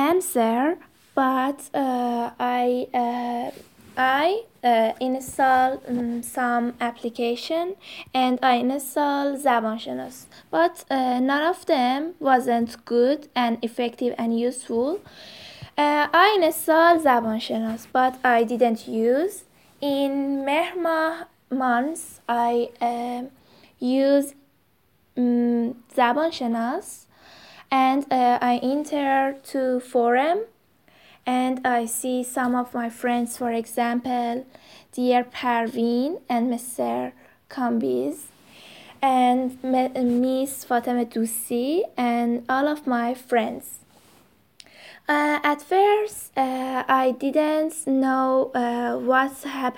answer, but I install some application and I install زبانشناس, but none of them wasn't good and effective and useful. I install زبانشناس, but I didn't use. In مهر months, I use زبانشناس, and I enter to forum and I see some of my friends, for example, dear Parveen and Mr. Kambiz and Miss Fatima Dusi and all of my friends. At first, I didn't know what's